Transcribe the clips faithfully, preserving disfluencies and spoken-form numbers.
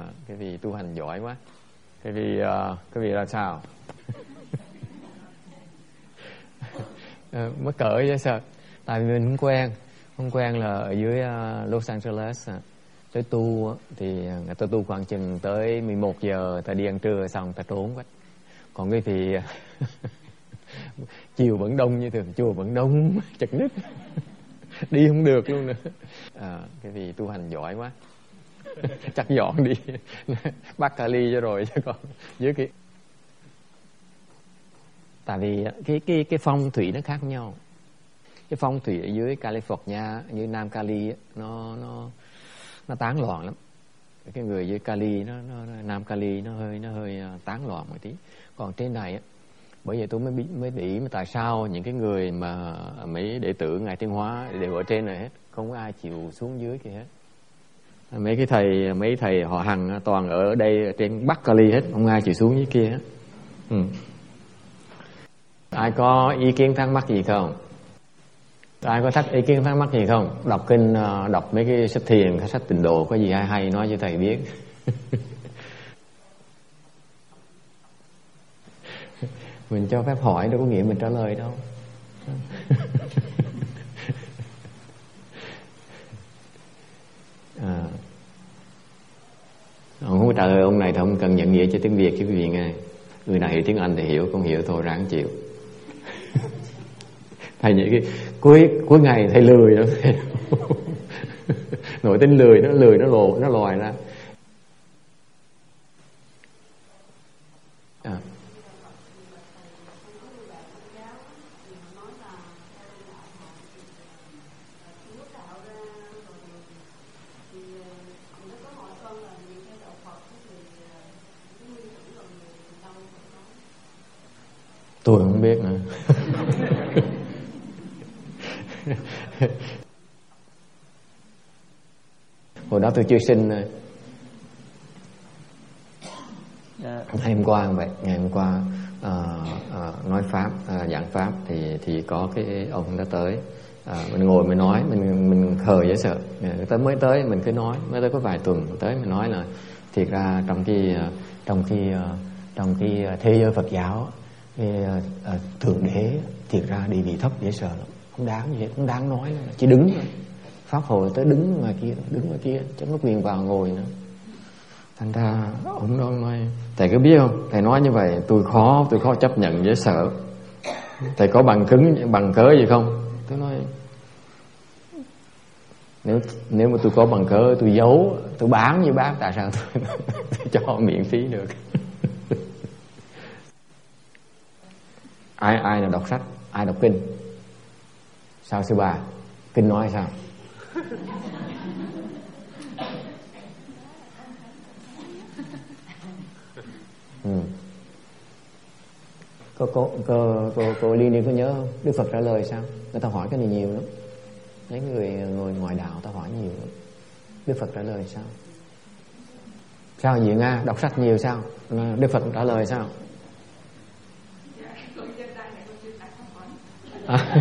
cái vị tu hành giỏi quá. Cái vị uh, cái vị là sao? À, mắc cỡ chứ sao? Tại vì mình không quen, không quen là ở dưới uh, Los Angeles à. Tới tu thì người ta tu khoảng chừng tới mười một giờ, ta đi ăn trưa xong ta trốn quá. Còn cái thì chiều vẫn đông như thường, chùa vẫn đông chật ních, đi không được luôn nữa. À, cái vị tu hành giỏi quá. Chắc dọn đi Bắc Cali cho rồi chứ còn dưới kia. Tại vì cái cái cái phong thủy nó khác nhau. Cái phong thủy ở dưới California, như Nam Cali nó nó nó tán loạn lắm. Cái người dưới Cali nó, nó Nam Cali nó hơi nó hơi tán loạn một tí. Còn trên này á, bởi vậy tôi mới mới để ý mà tại sao những cái người mà mấy đệ tử Ngài Thiên Hóa đều ở trên này hết, không có ai chịu xuống dưới kia hết. Mấy cái thầy mấy thầy họ Hằng toàn ở đây ở trên Bắc Cali hết, không ai chịu xuống dưới kia hết. Ừ. Ai có ý kiến thắc mắc gì không? Ai có thắc ý kiến thắc mắc gì không? Đọc kinh, đọc mấy cái sách thiền, cái sách tịnh độ có gì hay hay nói cho thầy biết. Mình cho phép hỏi đâu có nghĩa mình trả lời đâu. À, ông không trả lời ông này thì không cần nhận nghĩa cho tiếng Việt chứ quý vị nghe. Người này hiểu tiếng Anh thì hiểu, không hiểu thôi ráng chịu. Thầy những cái cuối cuối ngày thầy lười đó. Nội tính lười, nó lười nó lồ nó lòi ra. À. Tôi không biết nữa. Hồi đó tôi chưa sinh rồi. Ngày hôm qua vậy, ngày hôm qua uh, uh, nói pháp, uh, giảng pháp thì thì có cái ông đã tới, uh, mình ngồi mình nói, mình mình khờ dễ sợ. Tới mới tới mình cứ nói, mới tới có vài tuần tới mình nói là thiệt ra trong khi uh, trong khi uh, trong khi uh, thế giới Phật giáo thì uh, uh, thượng đế thiệt ra địa vị thấp dễ sợ lắm, không đáng gì hết, không đáng nói nữa. Chỉ đứng thôi. Pháp hội tới đứng ngoài kia, đứng ngoài kia, chẳng có quyền vào ngồi nữa. Thành ra ông đó nói, thầy có biết không, thầy nói như vậy tôi khó, tôi khó chấp nhận, dễ sợ. Thầy có bằng cứng, bằng cớ gì không? Tôi nói nếu nếu mà tôi có bằng cớ, tôi giấu, tôi bán như bác, tại sao tôi, tôi cho họ miễn phí được? ai ai là đọc sách, ai đọc kinh? Sao sư bà? Kinh nói sao? Ừ. Cô cô cô cô cô Liên Liên có nhớ không? Đức Phật trả lời sao? Người ta hỏi cái này nhiều lắm. Mấy người người ngoài đạo ta hỏi nhiều lắm. Đức Phật trả lời sao? Sao vậy Nga? Đọc sách nhiều sao? Đức Phật trả lời sao? À.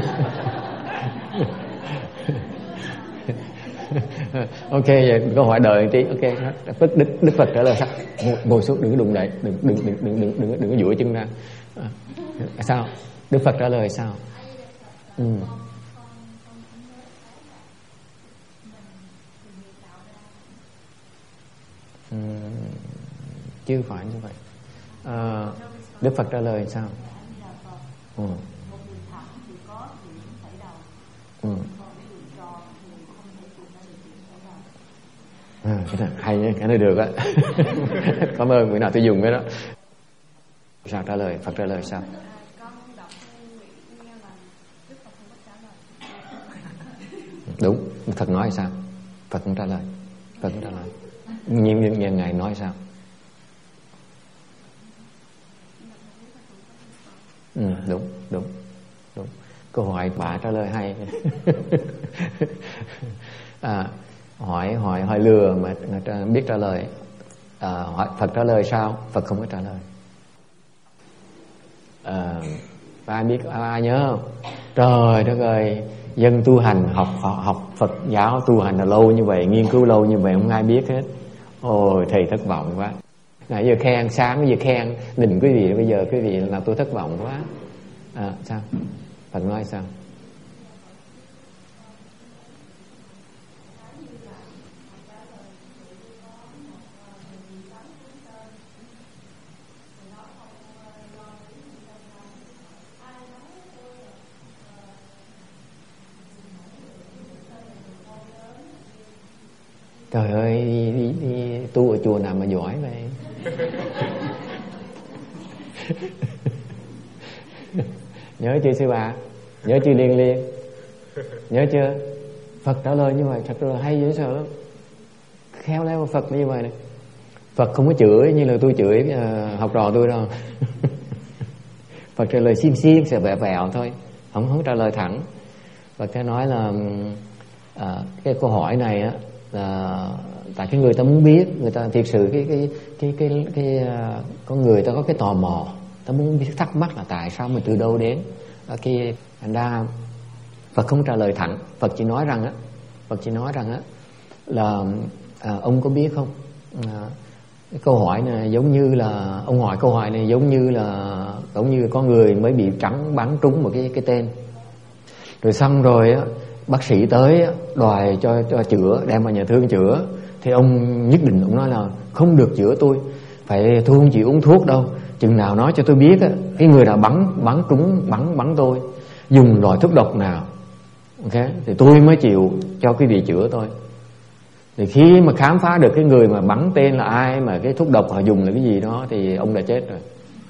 Ok, vậy câu hỏi đời một tí. Ok, Đức Đức Đức Phật trả lời sao? Ngồi xuống, đừng có đụng đậy, đừng đừng đừng đừng đừng đừng đừng có duỗi chân ra. À, sao? Đức Phật trả lời sao? Ừ. Ừ. Chứ phải như vậy. À, Đức Phật trả lời sao? Ừ. Ừ. À, cái này hay nhé, cái này được á. Cảm ơn, bữa nào tôi dùng cái đó. Sao trả lời, Phật trả lời sao? Đúng, Phật nói sao? Phật cũng trả lời. Phật cũng trả lời. Nhưng nhưng, nhưng Ngài nói sao? Ừ, đúng, đúng, đúng. Câu hỏi bà trả lời hay. À, hỏi hỏi hỏi lừa mà biết trả lời. À, hỏi Phật trả lời sao? Phật không có trả lời. À, ai biết, ai nhớ không? Trời đất ơi, dân tu hành học học Phật giáo tu hành là lâu như vậy, nghiên cứu lâu như vậy không ai biết hết. Ôi thầy thất vọng quá. Nãy giờ khen, sáng giờ khen đình quý vị, bây giờ quý vị làm tôi thất vọng quá. À, sao? Phật nói sao? Trời ơi, đi, đi, đi tu ở chùa nào mà giỏi vậy? Nhớ chưa sư bà? Nhớ chưa Liên Liên? Nhớ chưa? Phật trả lời như vậy thật là hay dễ sợ lắm. Khéo léo Phật như vậy này. Phật không có chửi như là tôi chửi uh, học trò tôi đâu. Phật trả lời xiêm xiêm, sẽ vẹo vẹo thôi, không không trả lời thẳng. Phật sẽ nói là uh, cái câu hỏi này á, là tại cái người ta muốn biết, người ta thiệt sự cái cái cái cái cái, cái uh, con người ta có cái tò mò, ta muốn biết, thắc mắc là tại sao mình từ đâu đến. Ở cái thành ra Phật không trả lời thẳng. Phật chỉ nói rằng á, Phật chỉ nói rằng á là à, ông có biết không? À, cái câu hỏi này giống như là ông hỏi câu hỏi này giống như là giống như có người mới bị trắng bắn trúng một cái cái tên, rồi xong rồi á bác sĩ tới đòi cho cho chữa, đem vào nhà thương chữa, thì ông nhất định ông nói là không được chữa tôi, phải tôi không chịu uống thuốc đâu, chừng nào nói cho tôi biết á, cái người nào bắn bắn trúng bắn bắn tôi dùng loại thuốc độc nào, ok, thì tôi mới chịu cho quý vị chữa tôi. Thì khi mà khám phá được cái người mà bắn tên là ai, mà cái thuốc độc họ dùng là cái gì đó, thì ông đã chết rồi.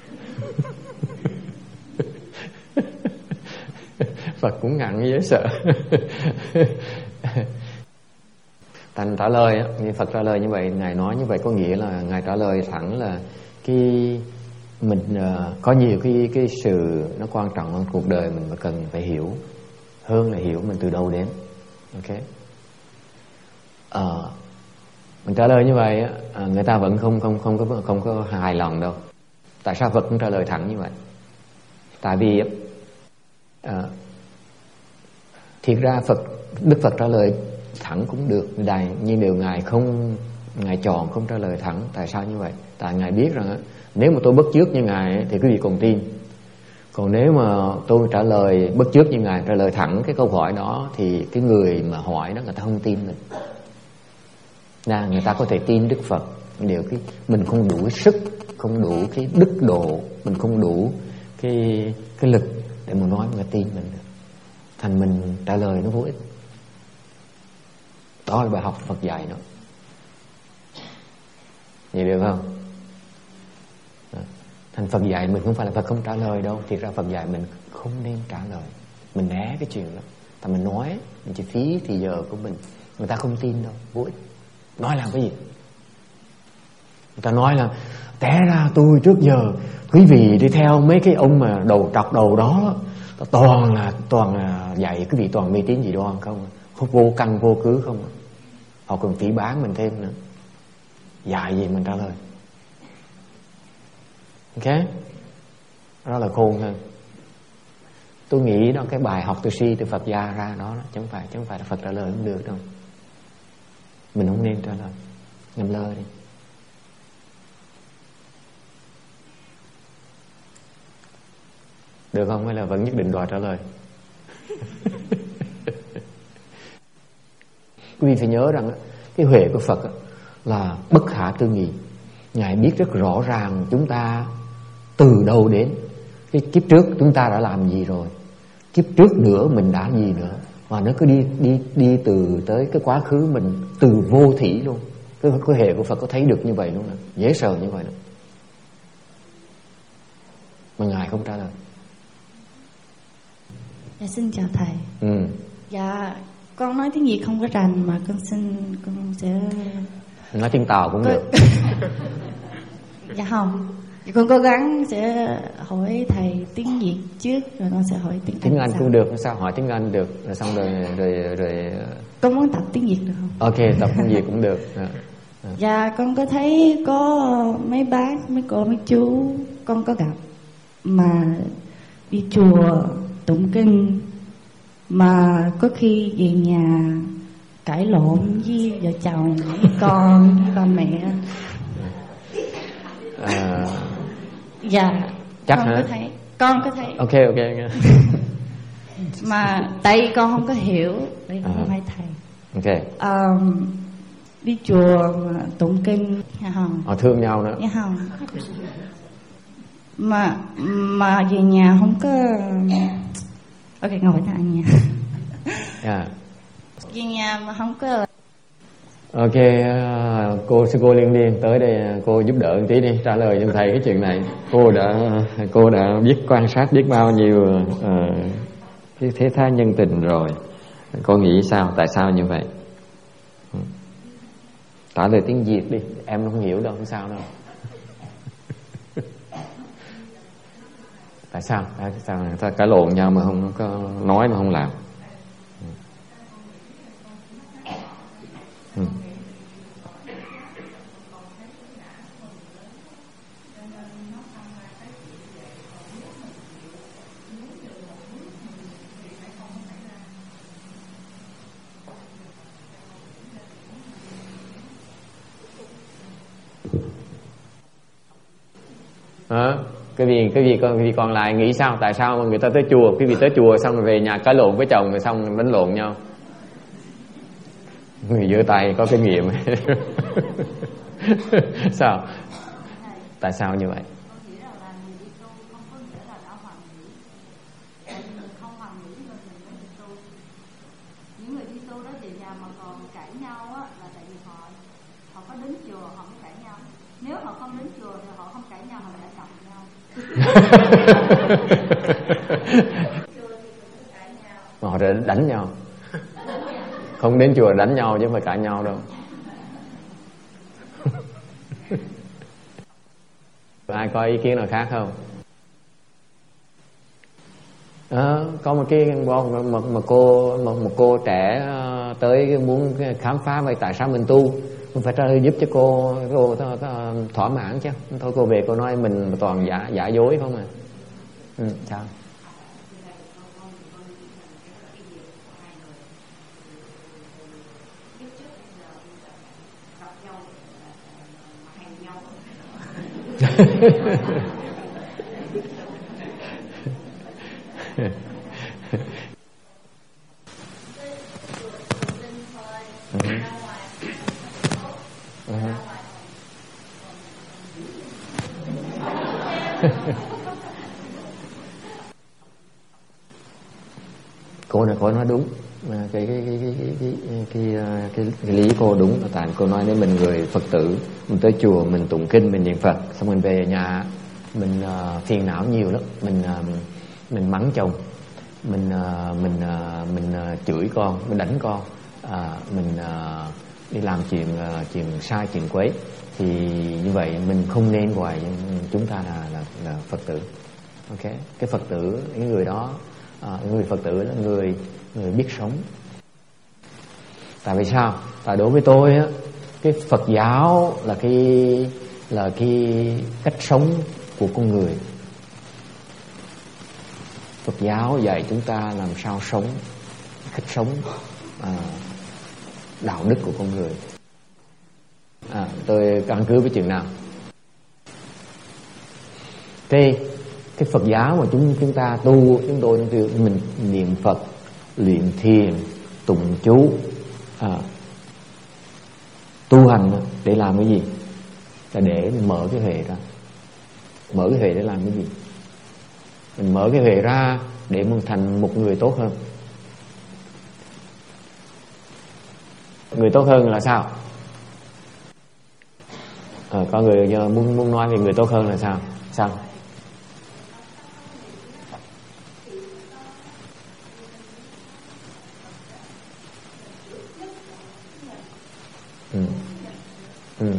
Phật cũng ngặn dễ sợ. Thành trả lời, Phật trả lời như vậy, Ngài nói như vậy có nghĩa là Ngài trả lời thẳng là cái mình uh, có nhiều cái cái sự nó quan trọng hơn cuộc đời mình mà cần phải hiểu, hơn là hiểu mình từ đâu đến. Ok. Uh, mình trả lời như vậy uh, người ta vẫn không không không có không có hài lòng đâu. Tại sao Phật cũng trả lời thẳng như vậy? Tại vì uh, thiệt ra Phật Đức Phật trả lời thẳng cũng được, đài nhưng điều Ngài không, Ngài chọn không trả lời thẳng. Tại sao như vậy? Tại Ngài biết rằng á, nếu mà tôi bắt chước như Ngài thì quý vị còn tin. Còn nếu mà tôi trả lời bắt chước như Ngài, trả lời thẳng cái câu hỏi đó, thì cái người mà hỏi đó người ta không tin mình. Là người ta có thể tin Đức Phật, điều cái mình không đủ sức, không đủ cái đức độ, mình không đủ cái cái lực để mà nói người ta tin mình được. Thành mình trả lời nó vô ích. Đó là bài học Phật dạy nó. Vậy được không? Thành Phật dạy mình không phải là Phật không trả lời đâu. Thì ra Phật dạy mình không nên trả lời. Mình né cái chuyện đó. Tại mình nói, mình chỉ phí thì giờ của mình. Người ta không tin đâu, vô ích. Nói làm cái gì? Người ta nói là té ra tôi trước giờ quý vị đi theo mấy cái ông mà đầu trọc đầu đó, toàn là toàn là dạy quý vị toàn mê tín gì đó không, không vô căn vô cứ không. Họ còn phỉ bán mình thêm nữa. Dạy gì mình trả lời. Ok, đó là khôn hơn. Tôi nghĩ đó cái bài học từ si từ Phật gia ra đó, chứ không phải chứ không phải là Phật trả lời không được đâu. Mình không nên trả lời, ngâm lơ đi. Được không? Hay là vẫn nhất định đòi trả lời? Quý vị phải nhớ rằng cái huệ của Phật là bất khả tư nghị. Ngài biết rất rõ ràng chúng ta từ đâu đến, cái kiếp trước chúng ta đã làm gì rồi, kiếp trước nữa mình đã gì nữa, và nó cứ đi đi đi từ tới cái quá khứ mình từ vô thỉ luôn. Cái, cái hệ của Phật có thấy được như vậy luôn nè, dễ sợ như vậy đó. Mà Ngài không trả lời. Dạ xin chào thầy. Ừ. Dạ con nói tiếng Việt không có rành, mà con xin con sẽ nói tiếng Tàu cũng con... được. Dạ không, con cố gắng sẽ hỏi thầy tiếng Việt trước, rồi con sẽ hỏi tiếng Anh. Tiếng Anh sau. cũng được, sao hỏi tiếng Anh được, rồi xong rồi rồi rồi. Con muốn tập tiếng Việt được không? Ok, tập tiếng Việt cũng được. À. À. Dạ con có thấy có mấy bác, mấy cô, mấy chú con có gặp mà đi chùa tụng kinh, mà có khi về nhà cãi lộn với vợ chồng, với con, với ba mẹ. À, dạ. chắc con hả? có thấy, con có thấy. Ok ok. Mà tại vì con không có hiểu, tại vì con À. không phải thầy. Ok. Um, đi chùa mà tụng kinh nghe không? Họ thương nhau nữa. Nghe không? Mà mà về nhà không có. Ok, ngồi tại nhà. Yeah. Về nhà mà không có. Ok, uh, cô sư cô Liên Liên tới đây, cô giúp đỡ một tí đi, trả lời cho thầy cái chuyện này. Cô đã cô đã biết quan sát biết bao nhiêu uh, cái thế thái nhân tình rồi. Cô nghĩ sao? Tại sao như vậy? Trả lời tiếng Việt đi, em không hiểu đâu, không sao đâu. Tại sao? Tại sao người ta cãi lộn nhau mà không có nói mà không làm? Ừ. À, cái gì cái gì còn gì còn lại nghĩ sao? Tại sao mà người ta tới chùa, cái gì tới chùa xong rồi về nhà cãi lộn với chồng rồi xong đánh lộn nhau? Người giơ tay có kinh nghiệm. Sao? Tại sao như vậy? Những người đi tu đó về nhà mà còn cãi nhau á, là tại vì họ họ có đến chùa họ mới cãi nhau. Nếu họ không đến chùa thì họ không cãi nhau, họ lại chọc nhau. Mà họ đánh, đánh nhau. Không đến chùa đánh nhau chứ không phải cãi nhau đâu. Ai có ý kiến nào khác không? À, có một cái một, một, một cô một, một cô trẻ tới muốn khám phá về tại sao mình tu, mình phải trả lời giúp cho cô cô thỏa mãn chứ. Thôi cô về cô nói mình toàn giả giả dối không à. Ừ, sao? Cô này cô nói đúng, cái cái cái cái cái cái, cái, cái, cái lý cô đúng. Tại cô nói nếu mình người Phật tử, mình tới chùa mình tụng kinh mình niệm Phật, xong mình về nhà mình uh, phiền não nhiều lắm, mình uh, mình mắng chồng, mình uh, mình uh, mình uh, chửi con, mình đánh con, uh, mình uh, đi làm chuyện uh, chuyện sai chuyện quấy, thì như vậy mình không nên gọi chúng ta là là, là Phật tử. Ok, cái Phật tử, những người đó, à, người Phật tử là người người biết sống. Tại vì sao? Tại đối với tôi á, cái Phật giáo là cái là cái cách sống của con người. Phật giáo dạy chúng ta làm sao sống, cách sống à, đạo đức của con người. À, tôi căn cứ với chuyện nào? Cái cái Phật giáo mà chúng chúng ta tu, chúng tôi mình niệm Phật, luyện thiền, tụng chú, à, tu hành để làm cái gì? Là để mở cái huệ ra. Mở cái huệ để làm cái gì? Mình mở cái huệ ra để mình thành một người tốt hơn. Người tốt hơn là sao? À, có người muốn muốn nói về người tốt hơn là sao? Sao? Ừ. Ừ.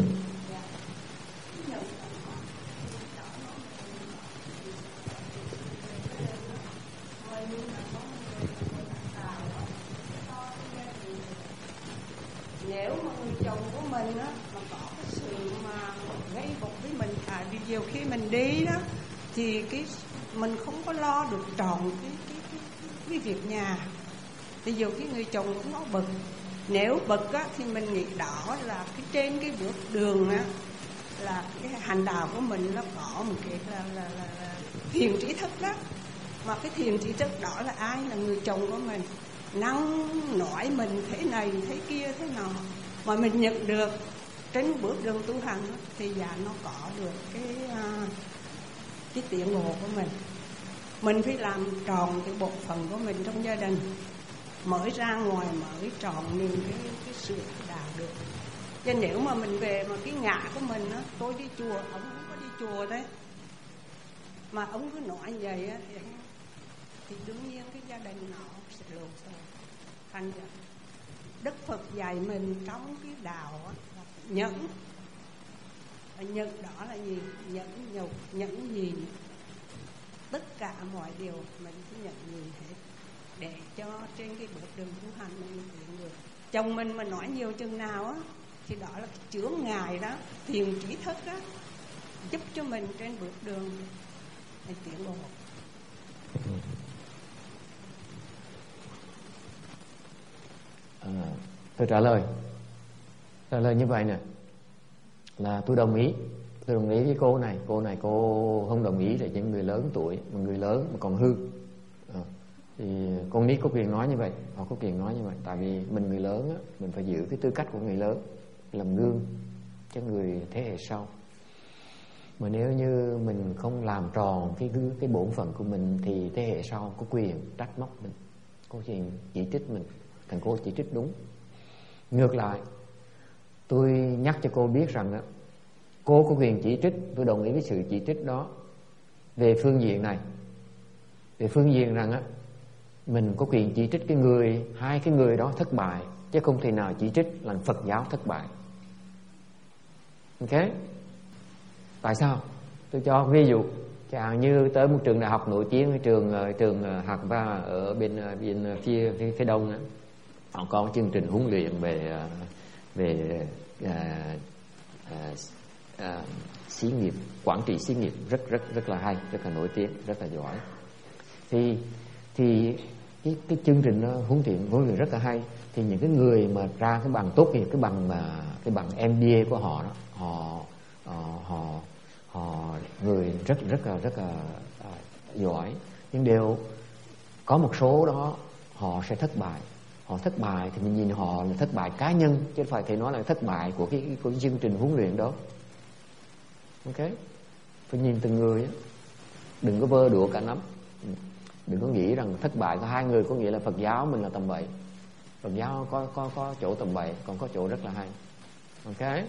Nếu mà người chồng của mình á mà có cái sự mà gây gổ với mình, à vì nhiều khi mình đi đó thì cái mình không có lo được trọn cái cái cái, cái việc nhà, thì nhiều khi người chồng cũng nó bực, Nếu bậc á, thì mình nghĩ đó là cái trên cái bước đường á, là cái hành đạo của mình nó có một cái là, là, là, là thiền trí thức đó. Mà cái thiền trí thức đó là ai? Là người chồng của mình. Năng nói mình thế này, thế kia, thế nọ. Mà mình nhận được trên bước đường tu hành đó, thì dạ nó có được cái, uh, cái tiến bộ của mình. Mình phải làm tròn cái bộ phận của mình trong gia đình, mới ra ngoài mới tròn những cái, cái sự đạt được. Chứ nếu mà mình về mà cái ngã của mình á, tôi đi chùa, ông không có đi chùa đấy, mà ông cứ nói như vậy á, thì, thì đương nhiên cái gia đình nó sẽ lộn xộn. Thành ra Đức Phật dạy mình trong cái đạo á, là nhẫn. Và nhẫn đó là gì? Nhẫn nhục, nhẫn gì? Tất cả mọi điều mình phải nhận nhìn hết, để cho trên cái bước đường tu hành mình tiến được. Chồng mình mà nói nhiều chừng nào á, thì đó là cái chướng ngại đó, thiền trí thức đó, giúp cho mình trên bước đường mình tiến bộ. À, tôi trả lời trả lời như vậy nè, là tôi đồng ý tôi đồng ý với cô này. Cô này cô không đồng ý là những người lớn tuổi, mà người lớn mà còn hư à, thì con nít có quyền nói như vậy, họ có quyền nói như vậy. Tại vì mình người lớn á, mình phải giữ cái tư cách của người lớn, làm gương cho người thế hệ sau. Mà nếu như mình không làm tròn cái cái bổn phận của mình, thì thế hệ sau có quyền trách móc mình, có quyền chỉ trích mình. Thằng cô chỉ trích đúng. Ngược lại, tôi nhắc cho cô biết rằng đó, cô có quyền chỉ trích, tôi đồng ý với sự chỉ trích đó. Về phương diện này, về phương diện rằng á, mình có quyền chỉ trích cái người, hai cái người đó thất bại, chứ không thể nào chỉ trích là Phật giáo thất bại. Ok? Tại sao? Tôi cho ví dụ, chẳng như tới một trường đại học nổi tiếng, trường trường Harvard ở bên bên phía phía, phía đông á, họ có chương trình huấn luyện về về à, à, à, xí nghiệp, quản trị xí nghiệp rất rất rất là hay, rất là nổi tiếng, rất là giỏi. Thì thì cái cái chương trình đó, huấn luyện huấn luyện rất là hay. Thì những cái người mà ra cái bằng tốt nghiệp, cái bằng mà cái bằng em bê a của họ đó, họ họ họ, họ người rất rất là rất là à, giỏi, nhưng đều có một số đó họ sẽ thất bại. Họ thất bại thì mình nhìn họ là thất bại cá nhân, chứ không phải thể nói là thất bại của cái, của cái chương trình huấn luyện đó. Ok? Phải nhìn từng người á, đừng có vơ đũa cả nắm. Đừng có nghĩ rằng thất bại của hai người có nghĩa là Phật giáo mình là tầm bậy. Phật giáo có có có chỗ tầm bậy, còn có chỗ rất là hay. Ok?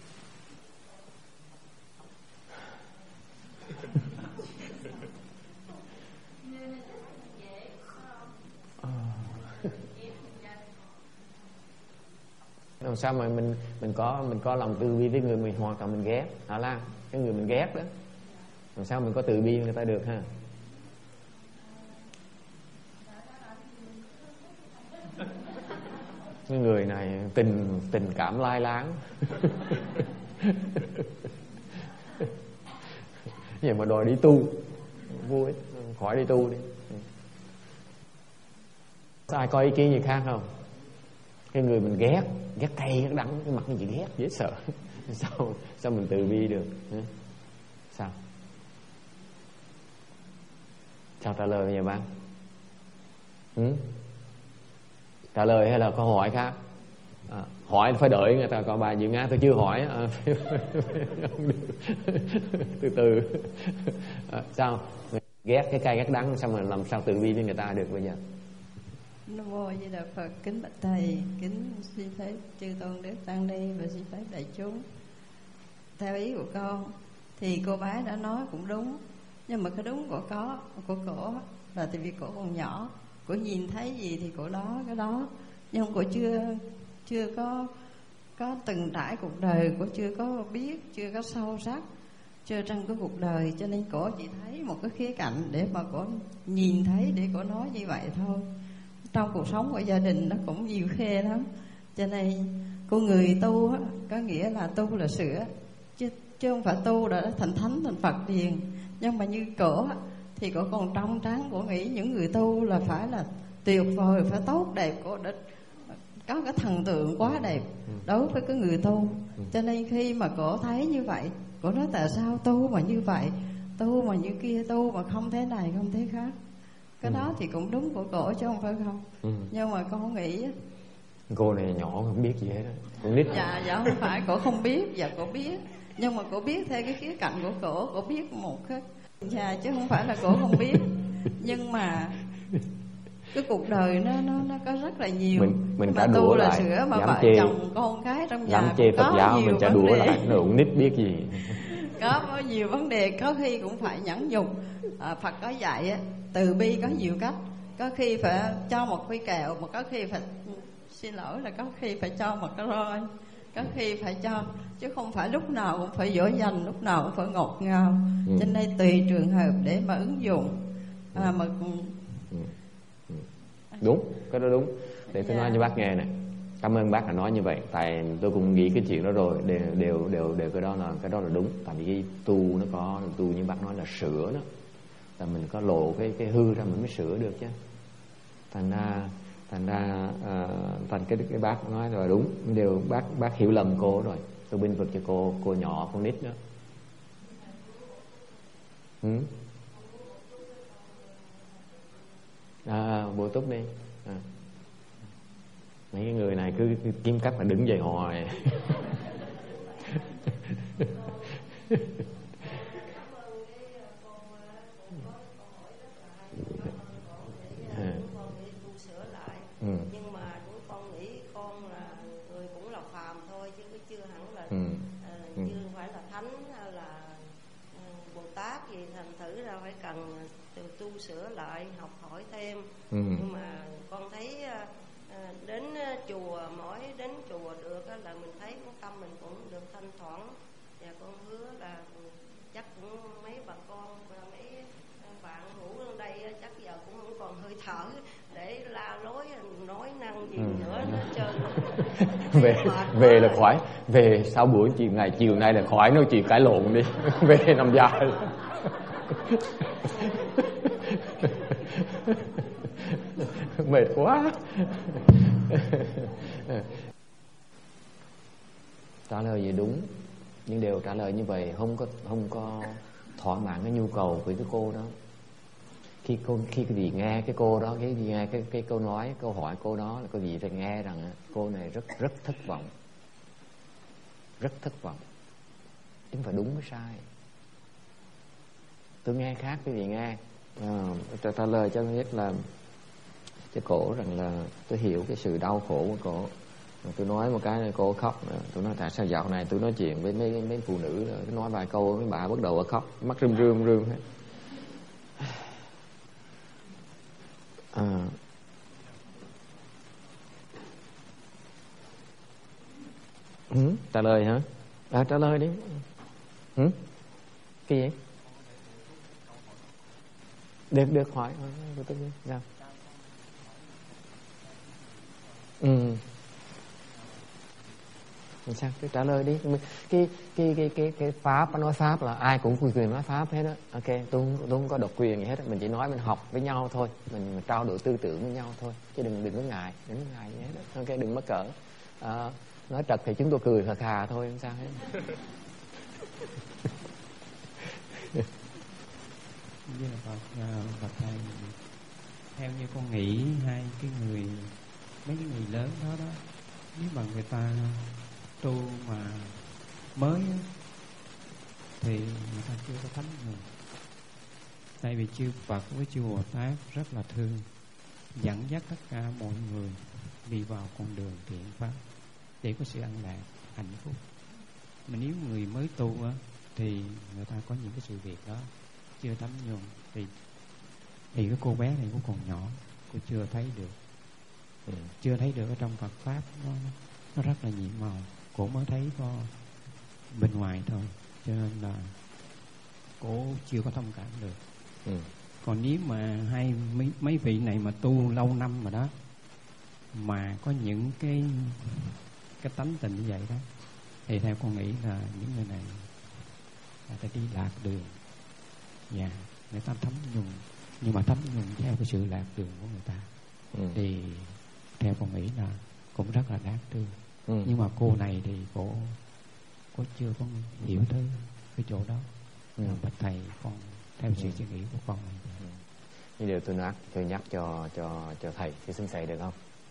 Làm sao mà mình mình có mình có lòng từ bi với người mình hoàn toàn mình ghét, hả Lan? Cái người mình ghét đó, làm sao mình có từ bi với người ta được ha? Cái người này tình tình cảm lai láng. Vậy mà đòi đi tu, vui, khỏi đi tu đi. Ai có ý kiến gì khác không? Cái người mình ghét, ghét cay, ghét đắng, cái mặt như gì ghét, dễ sợ. Sao sao mình từ bi được? Sao? Sao trả lời bây giờ bạn? Ừ? Trả lời hay là câu hỏi khác? À, hỏi phải đợi người ta có bài gì Nga tôi chưa hỏi. À, từ từ. À, sao? Ghét cái cay ghét đắng, sao mà làm sao từ bi với người ta được bây giờ? Nam mô Di Đà Phật. Kính bạch thầy, kính xin phép chư tôn đức tăng ni và xin phép đại chúng. Theo ý của con thì cô bái đã nói cũng đúng, nhưng mà cái đúng của có của cổ là tại vì cổ còn nhỏ, cổ nhìn thấy gì thì cổ đó cái đó, nhưng cổ chưa chưa có có từng trải cuộc đời, cổ chưa có biết, chưa có sâu sắc, chưa trong cái cuộc đời, cho nên cổ chỉ thấy một cái khía cạnh để mà cổ nhìn thấy để cổ nói như vậy thôi. Trong cuộc sống của gia đình nó cũng nhiều khê lắm, cho nên con người tu á, có nghĩa là tu là sửa, chứ chứ không phải tu đã thành thánh thành Phật liền. Nhưng mà như cổ á, thì cổ còn trong trắng, cổ nghĩ những người tu là phải là tuyệt vời, phải tốt đẹp, cổ đã có cái thần tượng quá đẹp đối với cái người tu. Cho nên khi mà cổ thấy như vậy, cổ nói tại sao tu mà như vậy, tu mà như kia, tu mà không thế này không thế khác. Cái ừ. đó thì cũng đúng của cổ chứ không phải không. ừ. Nhưng mà con nghĩ cô này nhỏ không biết gì hết đó. Con nít. Dạ dạ không phải, cổ không biết. Dạ cổ biết, nhưng mà cổ biết theo cái khía cạnh của cổ. Cổ biết một cái dạ, chứ không phải là cổ không biết. Nhưng mà cái cuộc đời nó nó nó có rất là nhiều. Mình mình mà tu là sữa mà vợ chê, chồng con cái trong nhà chê Phật giáo, mình trả đũa lại nó cũng nít biết gì. Có nhiều vấn đề, có khi cũng phải nhẫn nhục. à, Phật có dạy á, từ bi có nhiều cách. Có khi phải cho một cái kẹo, mà có khi phải xin lỗi là có khi phải cho một cái roi, có khi phải cho, chứ không phải lúc nào cũng phải dỗ dành, lúc nào cũng phải ngọt ngào. ừ. Cho nên tùy trường hợp để mà ứng dụng. à, mà ừ. Đúng, cái đó đúng. Để tôi dạ. nói cho bác nghe này. Cảm ơn bác đã nói như vậy. Tại tôi cũng nghĩ cái chuyện đó rồi. Đều đều đều, đều cái đó là cái đó là đúng. Tại vì cái tu nó có tu như bác nói là sửa đó. Là mình có lộ cái cái hư ra mình mới sửa được chứ. Thành ra thành ra uh, thành cái cái bác nói rồi đúng. Đều bác bác hiểu lầm cô rồi. Tôi binh vực cho cô cô nhỏ con nít đó. Ừ? À, bổ túc đi. À. Mấy cái người này cứ, cứ kiếm cách mà đứng dậy hoài. à. Sửa lại. Ừ. Nhưng mà chúng con nghĩ con là người cũng là phàm thôi, chứ chưa hẳn là ừ. uh, chưa ừ. phải là thánh hay là uh, Bồ Tát gì. Thành thử ra phải cần từ tu sửa lại, học hỏi thêm. ừ. Nhưng mà con thấy uh, đến chùa, mỗi đến chùa được là mình thấy tâm mình cũng được thanh thoảng. Và con hứa là chắc cũng mấy bà con và mấy bạn hữu ở đây chắc giờ cũng không còn hơi thở để la lối nói năng gì ừ. nữa nó trơn. về về là khỏi, về sau buổi chiều ngày chiều nay là khỏi nói chuyện cãi lộn đi. Về nằm dài. Mệt quá. Trả lời gì đúng, nhưng đều trả lời như vậy không có không có thỏa mãn cái nhu cầu của cái cô đó. Khi cô khi cái gì nghe cái cô đó, cái gì nghe cái cái câu nói, câu hỏi cô đó là có gì thì nghe rằng cô này rất rất thất vọng, rất thất vọng. Chứ không phải đúng với sai. Tôi nghe khác cái gì nghe. À, trả, trả lời cho nhất là cho cổ rằng là tôi hiểu cái sự đau khổ của cổ. Tôi nói một cái này cô khóc. Tôi nói tại sao dạo này tôi nói chuyện với mấy mấy phụ nữ rồi, tôi nói vài câu mấy bà bắt đầu khóc, mắt rơm rơm rơm hết. À. Ừ, trả lời hả? À, trả lời đi. Ừ? Cái gì? Được được hỏi. Dạ. Ừ. Sao? Cứ trả lời đi. Cái cái cái cái cái pháp, nói pháp là ai cũng có quyền nói pháp hết á. Ok, tôi không, tôi không có độc quyền gì hết. Mình chỉ nói mình học với nhau thôi, mình, mình trao đổi tư tưởng với nhau thôi, chứ đừng đừng có ngại, đừng có ngại gì hết. Ok, đừng mắc cỡ. À, nói trật thì chúng tôi cười khà khà thôi, không sao hết. Như là Phật, Phật thầy, theo như con nghĩ hai cái người, mấy cái người lớn đó đó, nếu mà người ta tu mà mới thì người ta chưa có thánh người. Tại vì chư Phật với chư Bồ Tát rất là thương, dẫn dắt tất cả mọi người đi vào con đường thiện pháp để có sự an lạc, hạnh phúc. Mà nếu người mới tu á thì người ta có những cái sự việc đó chưa thấm nhuần thì thì cái cô bé này cũng còn nhỏ, cô chưa thấy được, ừ. chưa thấy được ở trong Phật pháp nó nó rất là nhiệm màu, cô mới thấy có bên ngoài thôi, cho nên là cô chưa có thông cảm được. ừ. Còn nếu mà hai mấy, mấy vị này mà tu lâu năm mà đó, mà có những cái cái tánh tình như vậy đó, thì theo con nghĩ là những người này người ta đi lạc đường. Dạ, yeah, người ta thấm nhuần, nhưng mà thấm nhuần theo cái sự lạc đường của người ta. ừ. Thì theo con nghĩ là cũng rất là đáng thương. Ừ. Nhưng mà cô này thì cô cô chưa có hiểu tới cái chỗ đó. Ừ. Bạch thầy, con theo sự suy nghĩ của con này. Ừ. Như điều tôi nhắc, tôi nhắc cho cho cho thầy thì xin thầy được không?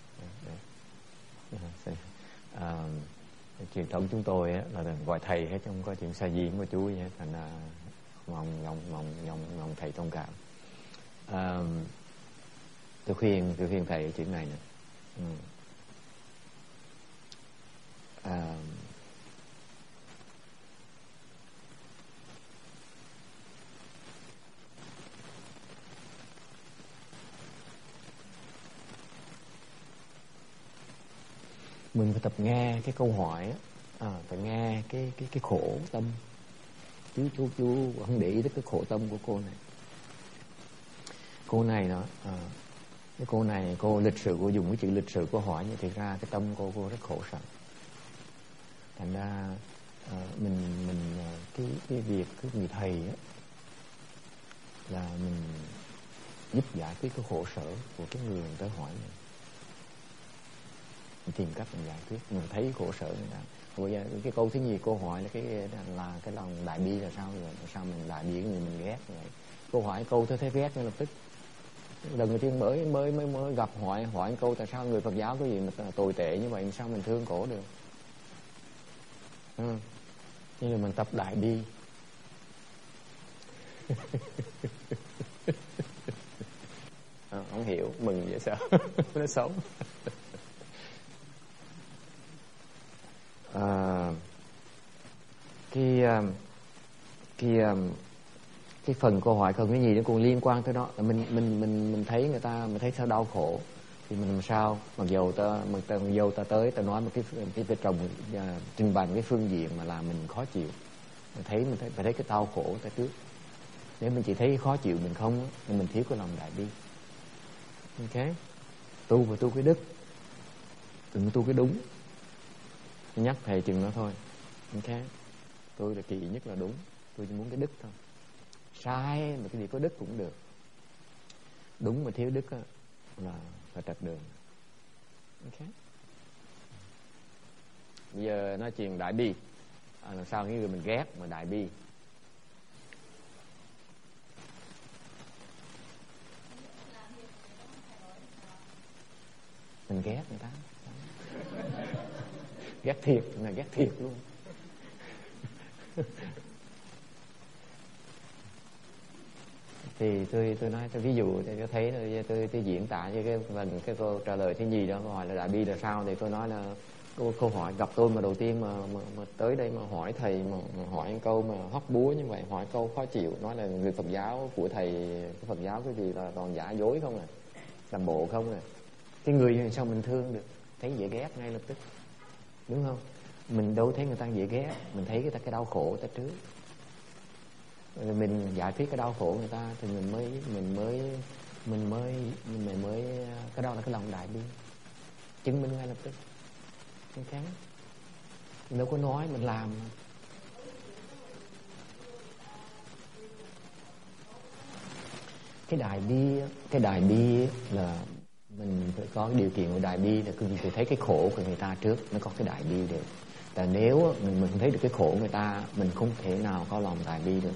À, truyền thống chúng tôi á, là gọi thầy hết, không có chuyện xa diễn của chú vậy hết, thành ra mong mong mong mong mong thầy thông cảm. À, tôi khuyên tôi khuyên thầy chuyện này nè. Ừ. À, mình phải tập nghe cái câu hỏi á, à, phải nghe cái cái cái khổ tâm. Chú chú chú không để ý tới cái khổ tâm của cô này. Cô này đó, à, cái cô này, cô lịch sự, cô dùng cái chữ lịch sự cô hỏi, nhưng thực ra cái tâm cô cô rất khổ sở. Thành ra à, mình mình cái cái việc cái người thầy á, là mình giúp giải quyết cái khổ sở của cái người người ta hỏi mình. Mình tìm cách mình giải quyết, mình thấy khổ sở người ta. Bây giờ cái câu thứ nhì cô hỏi là cái là cái lòng đại bi là sao rồi? Sao mình đại bi cái người mình ghét vậy? Cô hỏi câu tôi thấy ghét ngay lập tức. Lần đầu tiên mới mới mới mới gặp hỏi hỏi câu tại sao người Phật giáo cái gì mà tồi tệ như vậy, sao mình thương cổ được? Ừ. Như là mình tập đại bi. À, không hiểu, mừng vậy sao? Nó sống. À, cái cái cái phần câu hỏi không cái gì nó cũng liên quan tới đó. Mình mình mình mình thấy người ta, mình thấy sao đau khổ thì mình làm sao, mặc dầu ta mặc ta mặc dầu ta tới ta nói một cái cái cái trồng uh, trình bày một cái phương diện mà làm mình khó chịu, mình thấy mình thấy phải thấy cái đau khổ ta trước. Nếu mình chỉ thấy khó chịu mình không, thì mình thiếu cái lòng đại bi. Ok, tu và tu cái đức, đừng tu cái đúng. Nhắc thầy chừng đó thôi. Ok, tôi là kỳ nhất là đúng, tôi chỉ muốn cái đức thôi. Sai mà cái gì có đức cũng được, đúng mà thiếu đức á, là phải trật đường. Ok, bây giờ nói chuyện đại bi, à, làm sao những người mình ghét mà đại bi. Mình ghét người ta, ghét thiệt là ghét thiệt luôn. Thì tôi tôi nói tôi ví dụ thì tôi thấy tôi, tôi, tôi diễn tả cho cái phần cái câu trả lời thứ gì đó, câu hỏi là đại bi là sao, thì tôi nói là câu, câu hỏi gặp tôi mà đầu tiên mà, mà, mà tới đây mà hỏi thầy mà, mà hỏi một câu mà hóc búa như vậy, hỏi câu khó chịu, nói là người Phật giáo của thầy, cái Phật giáo cái gì là toàn giả dối không à, làm bộ không à. Cái người sao mình thương được, thấy dễ ghét ngay lập tức, đúng không? Mình đâu thấy người ta dễ ghét, mình thấy người ta cái đau khổ ta trước, rồi mình giải quyết cái đau khổ người ta thì mình mới mình mới mình mới mình mới cái đó là cái lòng đại bi, chứng minh ngay lập tức. Ok, mình đâu có nói, mình làm. Cái đại bi, cái đại bi là mình phải có cái điều kiện của đại bi là cứ phải thấy cái khổ của người ta trước mới có cái đại bi được. Tại nếu mình mình không thấy được cái khổ người ta, mình không thể nào có lòng đại bi được.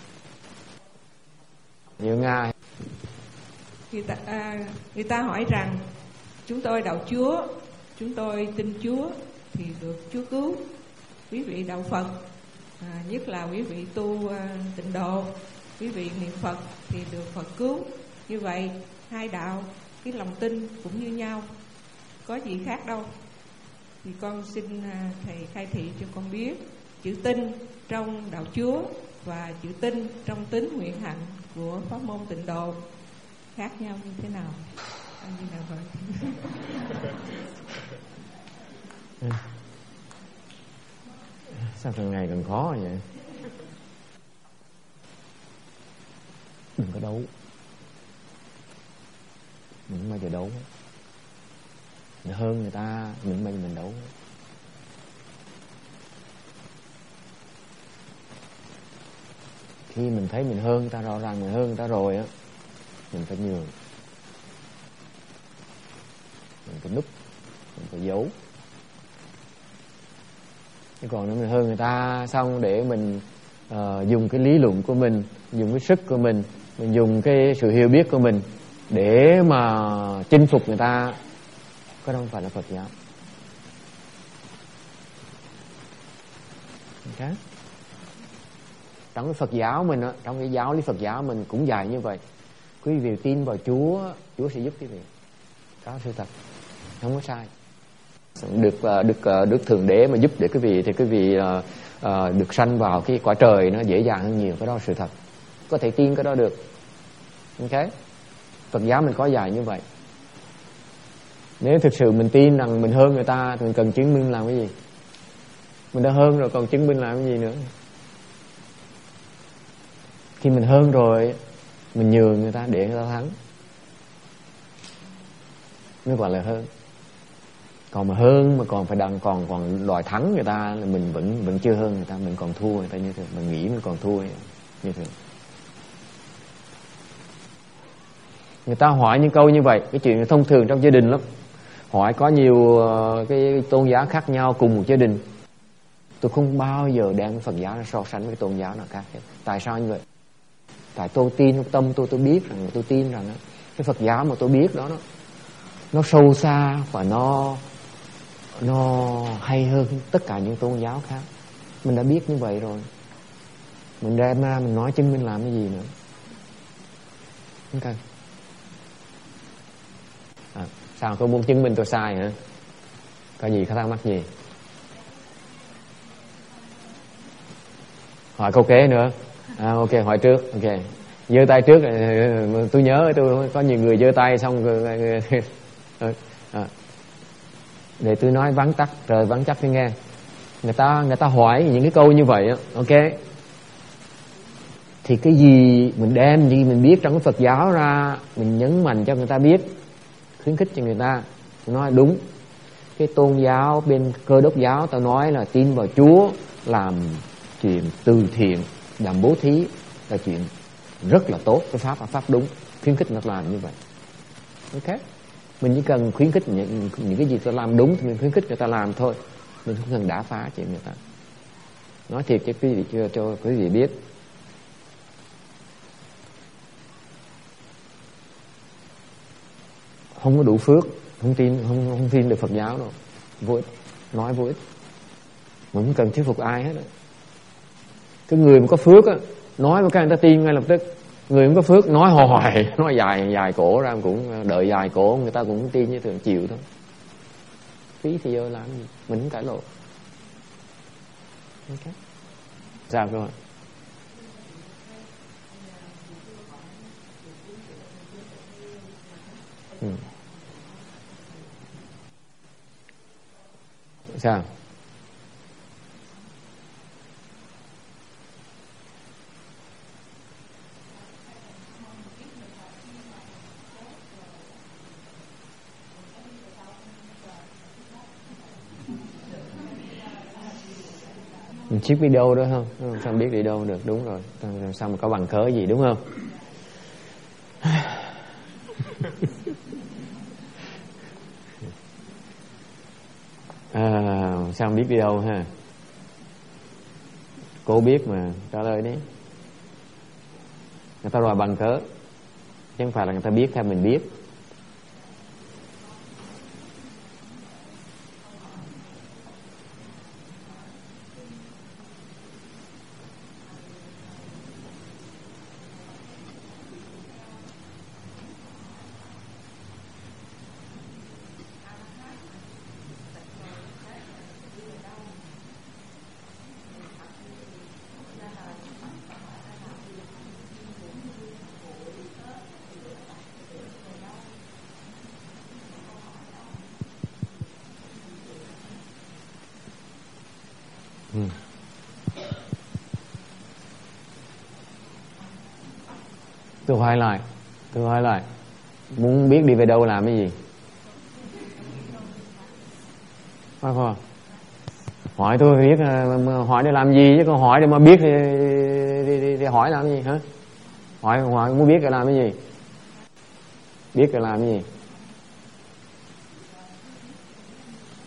Nhiều Nga người ta, à, người ta hỏi rằng chúng tôi đạo Chúa, chúng tôi tin Chúa thì được Chúa cứu. Quý vị đạo Phật, à, nhất là quý vị tu à, tịnh độ, quý vị niệm Phật thì được Phật cứu. Như vậy hai đạo cái lòng tin cũng như nhau, có gì khác đâu. Thì con xin à, thầy khai thị cho con biết chữ tin trong đạo Chúa và chữ tin trong tín nguyện hạnh của pháp môn tịnh độ khác nhau như thế nào? Anh như nào vậy? Sao thằng này còn khó vậy? Đừng có đấu, mình không bao giờ đấu. Mình hơn người ta, mình không bao giờ mình đấu. Khi mình thấy mình hơn người ta, rõ ràng mình hơn người ta rồi á, mình phải nhường, mình phải núp, mình phải giấu. Chứ còn nếu mình hơn người ta xong để mình uh, dùng cái lý luận của mình, dùng cái sức của mình, mình dùng cái sự hiểu biết của mình để mà chinh phục người ta, cái đó không phải là Phật giáo. Okay. Trong cái Phật giáo mình á, trong cái giáo lý Phật giáo mình cũng dạy như vậy. Quý vị tin vào Chúa, Chúa sẽ giúp quý vị. Đó là sự thật, không có sai. Được được được Thượng Đế mà giúp để quý vị thì quý vị uh, uh, được sanh vào cái quả trời nó dễ dàng hơn nhiều. Cái đó là sự thật, có thể tin cái đó được. Ok, Phật giáo mình có dạy như vậy. Nếu thực sự mình tin rằng mình hơn người ta thì mình cần chứng minh làm cái gì? Mình đã hơn rồi còn chứng minh làm cái gì nữa? Khi mình hơn rồi, mình nhường người ta để người ta thắng mới gọi là hơn. Còn mà hơn mà còn phải đằng còn còn đòi thắng người ta là mình vẫn vẫn chưa hơn người ta, mình còn thua người ta như thế, mình nghĩ mình còn thua như thế. Người ta hỏi những câu như vậy, cái chuyện thông thường trong gia đình lắm. Hỏi có nhiều cái tôn giáo khác nhau cùng một gia đình. Tôi không bao giờ đem Phật giáo ra so sánh với tôn giáo nào khác hết. Tại sao như vậy? Tại tôi tin, tâm tôi tôi biết rằng, tôi tin rằng đó, cái Phật giáo mà tôi biết đó nó, nó sâu xa và nó nó hay hơn tất cả những tôn giáo khác. Mình đã biết như vậy rồi, mình đem ra mình nói chứng minh làm cái gì nữa? Ok. À, sao tôi muốn chứng minh tôi sai hả? Có gì có thắc mắc gì? Hỏi câu kế nữa. À, ok, hỏi trước. Ok, giơ tay trước. Tôi nhớ tôi có nhiều người giơ tay xong rồi, à, để tôi nói vắn tắt rồi vắn chắc tôi nghe. Người ta người ta hỏi những cái câu như vậy, ok, thì cái gì mình đem gì mình biết trong cái Phật giáo ra, mình nhấn mạnh cho người ta biết, khuyến khích cho người ta. Tôi nói đúng, cái tôn giáo bên Cơ Đốc giáo tao nói là tin vào Chúa, làm chuyện từ thiện, làm bố thí là chuyện rất là tốt, cái pháp là pháp đúng, khuyến khích nó làm như vậy. Ok, mình chỉ cần khuyến khích những, những cái gì ta làm đúng thì mình khuyến khích người ta làm thôi, mình không cần đả phá chuyện người ta. Nói thiệt cho quý vị, cho, cho quý vị biết, không có đủ phước, không tin, không, không tin được Phật giáo đâu, vô ích, nói vô ích, mình không cần thuyết phục ai hết. Cái người mà có phước á, nói với các người ta tin ngay lập tức. Người không có phước nói hoài, nói dài dài cổ ra cũng đợi dài cổ, người ta cũng không tin, như thường chịu thôi. Phí thì giờ làm gì, mình không cãi lộ. Ok, sao cơ ạ? Ừ. Sao? Mình chiếc đi đâu đó không? Sao biết đi đâu được, đúng rồi. Sao mà có bằng cớ gì, đúng không? À, sao biết đi đâu ha? Cô biết mà, trả lời đi. Người ta đòi bằng cớ, chứ không phải là người ta biết theo mình biết. Ừ. Tôi hỏi lại, tôi hỏi lại, muốn biết đi về đâu làm cái gì? Phải không? Hỏi tôi biết, hỏi để làm gì chứ còn hỏi để mà biết thì, thì, thì, thì hỏi làm cái gì hả? Hỏi hỏi muốn biết để làm cái gì? Biết để làm cái gì?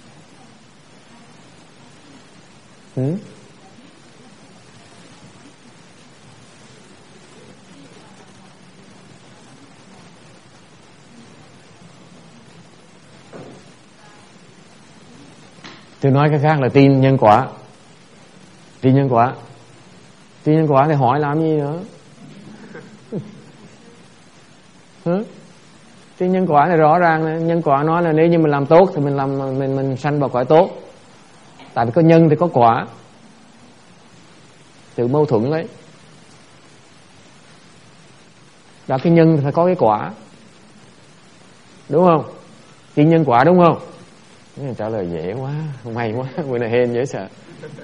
Ừ? Tôi nói cái khác là tin nhân quả. Tin nhân quả. Tin nhân quả thì hỏi làm gì nữa? Hả? Tin nhân quả này rõ ràng là nhân quả nói là nếu như mình làm tốt thì mình làm mình mình sanh vào cõi tốt. Tại vì có nhân thì có quả. Tự mâu thuẫn đấy. Đã cái nhân thì phải có cái quả. Đúng không? Tin nhân quả đúng không? Trả lời dễ quá, may quá, bữa này hên dễ sợ.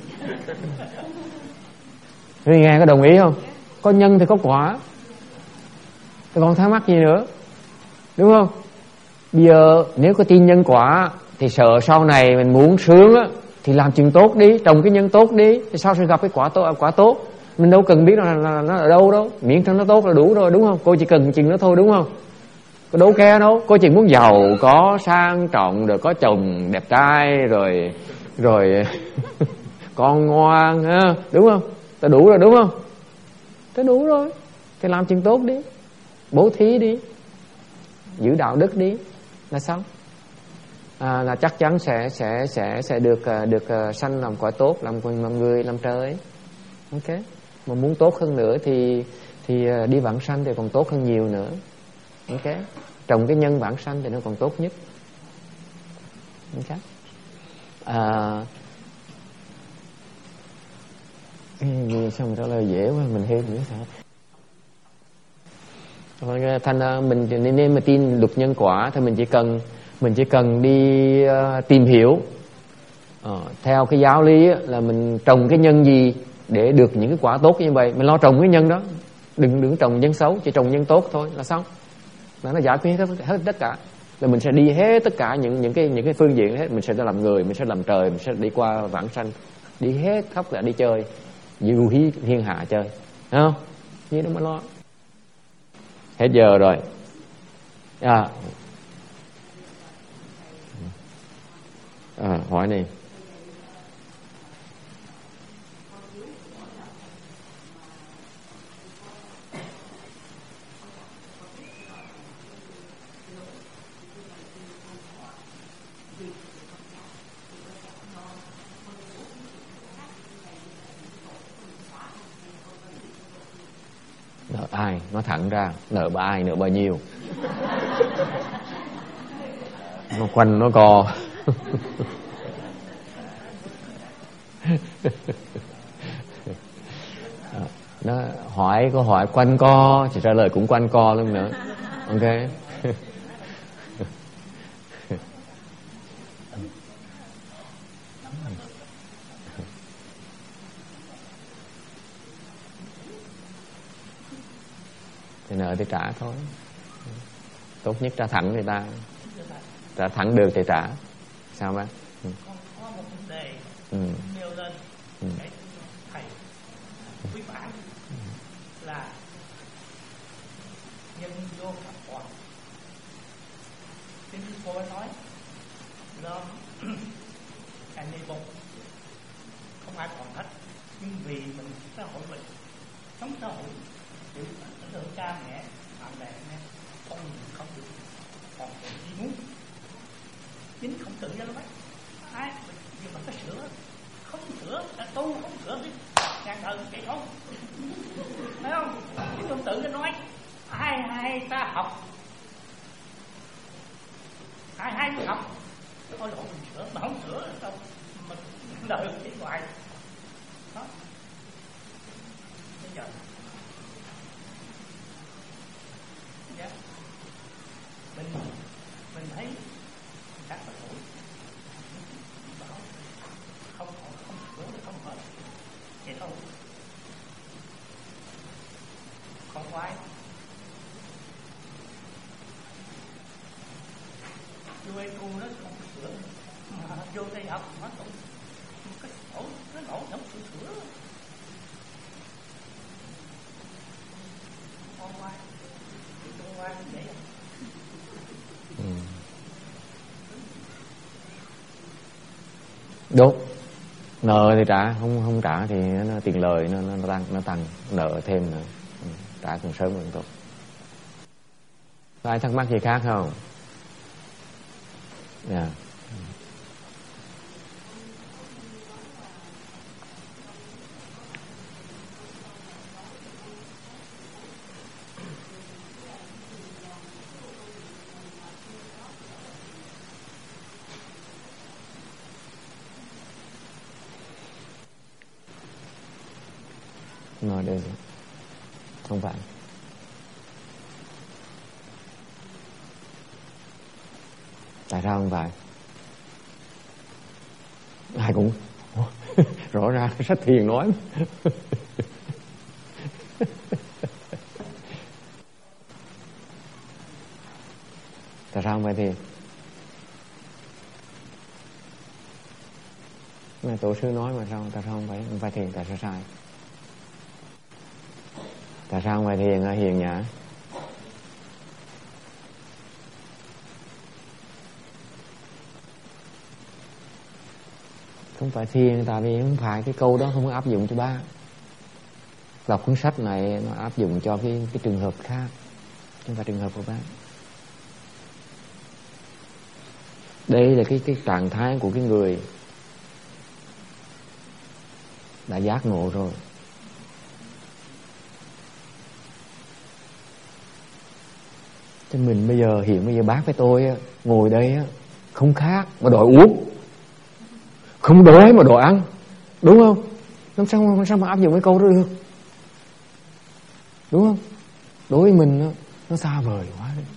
Ngươi nghe có đồng ý không? Có nhân thì có quả. Thì còn thắc mắc gì nữa? Đúng không? Bây giờ nếu có tin nhân quả thì sợ sau này mình muốn sướng á, thì làm chuyện tốt đi, trồng cái nhân tốt đi, thì sau sẽ gặp cái quả tốt. Quả tốt mình đâu cần biết là, là nó ở đâu đâu, miễn cho nó tốt là đủ rồi, đúng không? Cô chỉ cần chừng nó thôi, đúng không? Có đâu ke đâu, cô chỉ muốn giàu có sang trọng, rồi có chồng đẹp trai, rồi rồi con ngoan, ha, đúng không? Ta đủ rồi, đúng không? Ta đủ rồi, thì làm chuyện tốt đi, bố thí đi, giữ đạo đức đi, là xong. À, là chắc chắn sẽ sẽ sẽ sẽ được được sanh làm quả tốt, làm làm người, làm trời. Ok. Mà muốn tốt hơn nữa thì thì đi vãng sanh thì còn tốt hơn nhiều nữa. Ok. Trồng cái nhân vãng sanh thì nó còn tốt nhất. Ok. À, xong trả lời dễ quá, mình hên nữa sao? Thành mình nên mà tin luật nhân quả thì mình chỉ cần mình chỉ cần đi uh, tìm hiểu uh, theo cái giáo lý á, là mình trồng cái nhân gì để được những cái quả tốt như vậy, mình lo trồng cái nhân đó, đừng đừng trồng nhân xấu, chỉ trồng nhân tốt thôi là xong. Là nó giải quyết hết, hết tất cả. Là mình sẽ đi hết tất cả những những cái những cái phương diện hết, mình sẽ làm người, mình sẽ làm trời, mình sẽ đi qua vãng sanh, đi hết khắp cả đi chơi, dù hí thiên hạ chơi, thấy không? Như đó mà lo. Hết giờ rồi. À, à hỏi này. Nợ ai? Nói thẳng ra, nợ bà ai, nợ bao nhiêu? Nó quanh nó co. Nó hỏi câu hỏi quanh co, chỉ trả lời cũng quanh co luôn nữa. Ok. Thì nợ thì trả thôi. Tốt nhất trả thẳng người ta. Trả thẳng được thì trả. Sao bác? Ừ. Con có một vấn đề ừ. nêu lên ừ. để thầy quý bản là nhân vô khắp toàn. Tiếng cô ấy nói lo càng đi bụng không ai còn hết, nhưng vì mình xã hội mình sống xã hội chịu ảnh hưởng cha mẹ bạn bè nè, con mình không được còn chuyện gì muốn chính không tự do đâu bác. Ai nhưng mà có sửa không sửa ta tu không sửa đi ngàn đời vậy không, thấy không? Chứ không tự nó nói ai hai ta học ai hai ta học thôi lộ mình sửa mà không sửa đâu mình đời đi ngoài đó. Bây giờ dạ. mình mình thấy các bậc tuổi bảo không không không sửa thì không hợp vậy thôi, không quay vô tu nó không sửa mà vô đây học nó cũng cái lỗ nó lỗ không sửa sửa không quay không quay vậy. Đúng. Nợ thì trả, không không trả thì nó tiền lời nó nó tăng nó tăng nợ thêm nữa. Ừ, trả càng sớm càng tốt. Có ai thắc mắc gì khác không? Dạ. Yeah. Nói đây không phải. Tại sao không phải? Ai cũng rõ ràng sách thiền nói. Tại sao không phải thiền? Mà tổ sư nói mà sao tại sao không phải không phải thiền? Tại sao sai? Tại sao không phải thiền ở hiền nhã? Không phải thiền tại vì không phải cái câu đó không áp dụng cho ba. Đọc cuốn sách này nó áp dụng cho cái cái trường hợp khác, không phải trường hợp của ba. Đây là cái cái trạng thái của cái người đã giác ngộ rồi. Cho mình bây giờ hiện bây giờ bác với tôi á, ngồi đây á, không khác mà đòi uống, không đói mà đòi ăn, đúng không? Làm sao làm sao mà áp dụng cái câu đó được, đúng không? Đối với mình nó, nó xa vời quá đấy.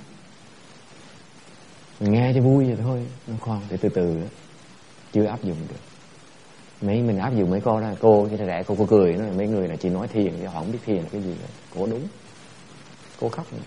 Mình nghe cho vui vậy thôi, nó khoan để từ từ đó, chưa áp dụng được. Mấy mình áp dụng mấy câu đó, cô cái rẻ cô cô cười nói mấy người là chỉ nói thiền chứ họ không biết thiền là cái gì nữa. Cô đúng, cô khóc nữa.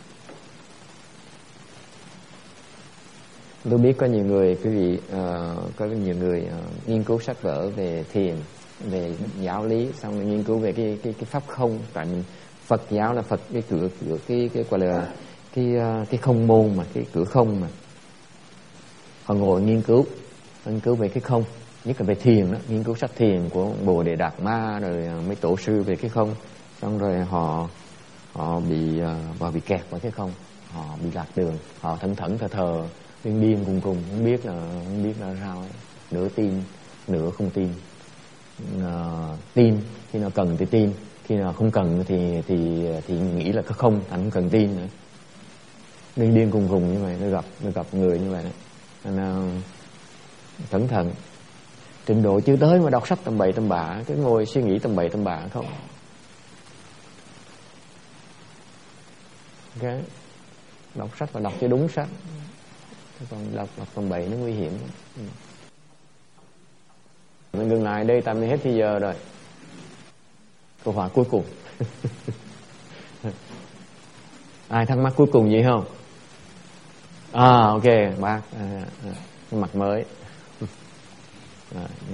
Tôi biết có nhiều người quý vị uh, có nhiều người uh, nghiên cứu sách vở về thiền, về giáo lý, xong rồi nghiên cứu về cái cái cái pháp không. Tại mình Phật giáo là Phật cái cửa cửa cái cái gọi là cái uh, cái không môn mà cái cửa không mà họ ngồi nghiên cứu nghiên cứu về cái không, nhất là về thiền đó, nghiên cứu sách thiền của Bồ Đề Đạt Ma rồi uh, mấy tổ sư về cái không, xong rồi họ họ bị uh, vào bị kẹt vào cái không, họ bị lạc đường, họ thẫn thẫn thờ thờ điên điên cùng cùng không biết là không biết là sao ấy. Nửa tin nửa không tin, uh, tin khi nào cần thì tin, khi nào không cần thì thì thì nghĩ là không, anh không cần tin nữa, điên điên cùng cùng như vậy. Nó gặp nó gặp người như vậy đó. Nên uh, cẩn thận, trình độ chưa tới mà đọc sách tầm bậy tầm bạ, cái ngồi suy nghĩ tầm bậy tầm bạ không. Okay. Đọc sách và đọc cho đúng sách, còn đọc đọc tầm bậy nó nguy hiểm. Ừ. Mình dừng lại đây, tạm hết thì giờ rồi. Câu hỏi cuối cùng. Ai thắc mắc cuối cùng gì không? À ok, bác à, à, cái mặt mới. À, ừ.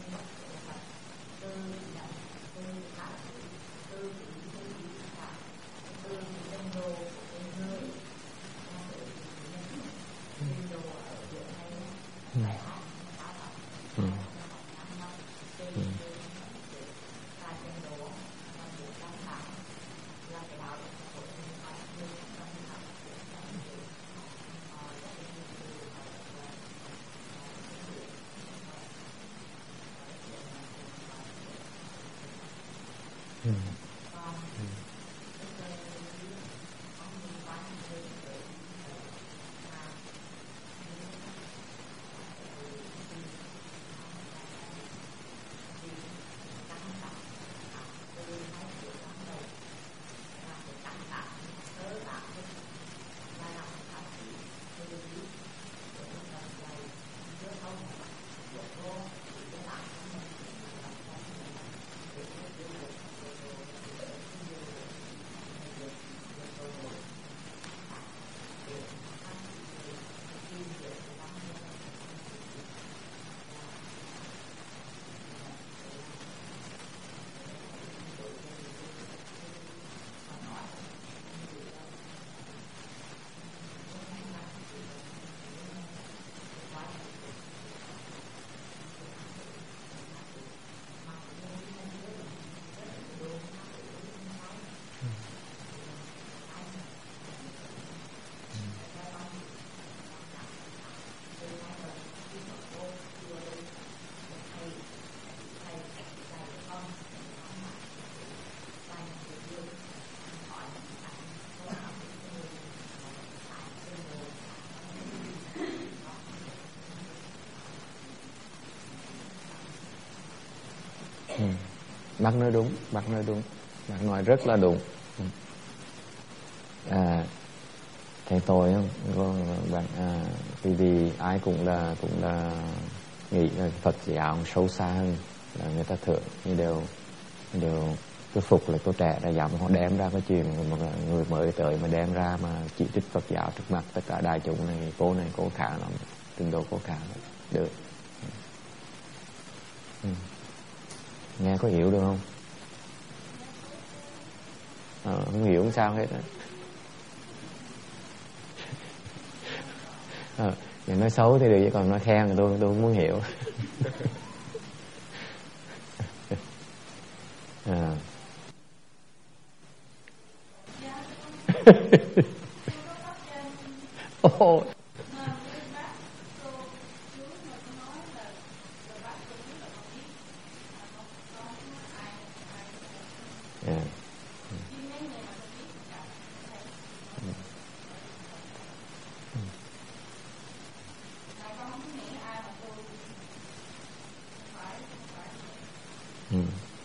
Ừ. Bác nói đúng, bác nói đúng, bác nói rất là đúng. À, thầy tôi không, bạn à, vì vì ai cũng là cũng là nghĩ là Phật giáo sâu xa hơn, là người ta thường như đều đều tôi phục là tôi trẻ đã dám họ đem ra cái chuyện một người mới tới mà đem ra mà chỉ trích Phật giáo trước mặt tất cả đại chúng này, cô này cô khá lắm, trình độ cô khá lắm, được. Ừ. Nghe có hiểu được không? Ờ, không hiểu không sao hết á. Ờ, nếu nói xấu thì được, chứ còn nói khen thì tôi tôi không muốn hiểu. À. Oh. Yeah. Ừ.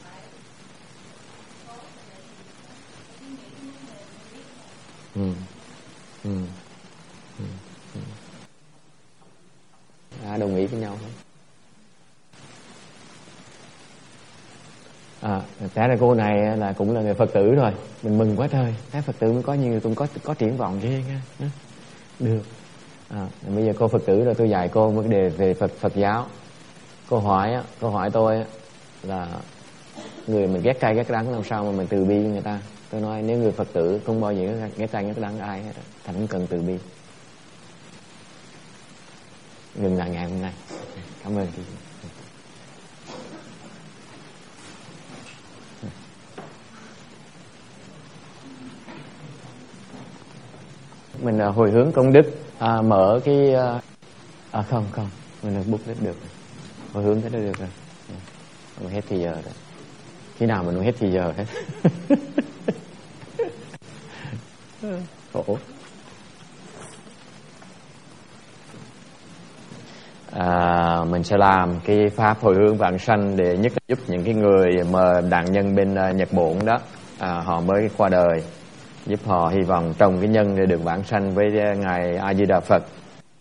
Ừ. Ừ. Ừ. Ừ. À, đồng ý với nhau không? À, té ra cô này là cũng là người Phật tử rồi, mình mừng quá trời. Thấy Phật tử mới có nhiều, cũng có có triển vọng ghê nha. Được. À, bây giờ cô Phật tử rồi, tôi dạy cô vấn đề về Phật Phật giáo. Cô hỏi á, cô hỏi tôi á, là người mình ghét cay ghét đắng làm sao mà mình từ bi với người ta. Tôi nói nếu người Phật tử không bao giờ ghét cay ghét đắng ai hết, thành không cần từ bi. Ngừng lại ngày hôm nay. Cảm ơn chị. Mình uh, hồi hướng công đức, à, mở cái uh, à không không mình được bút hết được, hồi hướng cái đó được rồi, không hết thì giờ rồi. Khi nào mình không hết thì giờ hết. Khổ. À, mình sẽ làm cái pháp hồi hướng vãng sanh để nhất là giúp những cái người mà nạn nhân bên uh, Nhật Bổn đó, à, họ mới qua đời, giúp họ hy vọng trồng cái nhân để được vãng sanh với ngài A Di Đà Phật.